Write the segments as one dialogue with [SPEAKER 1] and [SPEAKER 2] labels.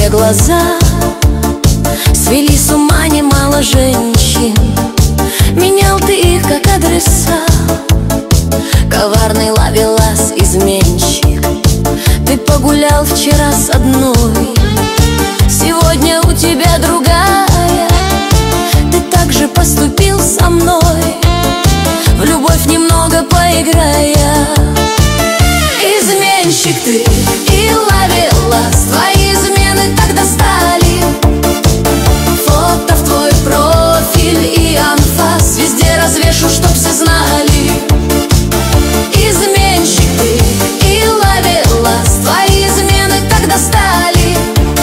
[SPEAKER 1] тебе глаза свели с ума немало женщин. Менял ты их как адреса. Коварный ловелас, изменщик, ты погулял вчера с одной, сегодня у тебя другая. Ты так же поступил со мной, в любовь немного поиграя. Изменщик ты и ловелас, твои измены так достали. Фото в твой профиль и анфас везде развешу, чтоб все знали. Изменщик ты и ловелас, твои измены так достали.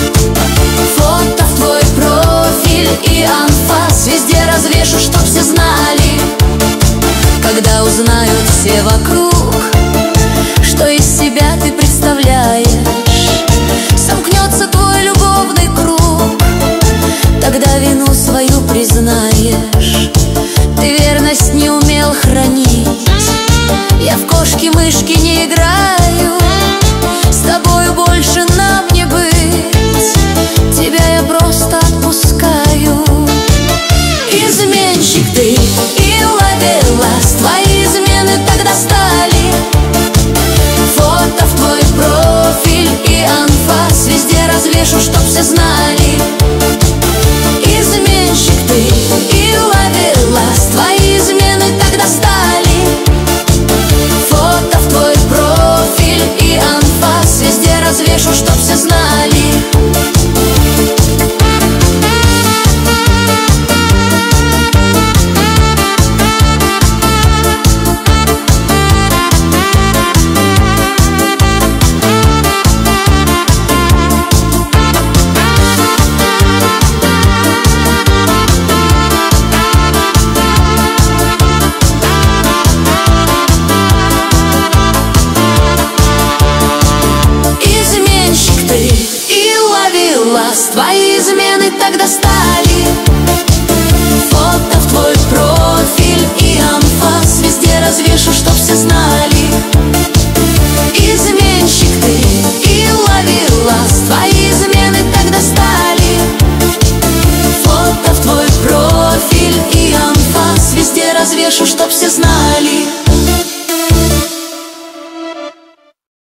[SPEAKER 1] Фото в твой профиль и анфас везде развешу, чтоб все знали. Когда узнают все вокруг, что из себя ты представляешь, сомкнется твой любовный круг, тогда вину свою признаешь. Ты верность не умел хранить, я в кошки-мышки не играю, с тобою больше нам не быть, тебя я просто отпускаю. Изменщик ты и ловелас, твои измены так достали. Фото в твой профиль и анфас везде развешу, чтоб все знали. Изменщик ты и ловелас, твои измены так достали. Фото в твой профиль и анфас везде развешу, чтоб все знали. Твои измены так достали.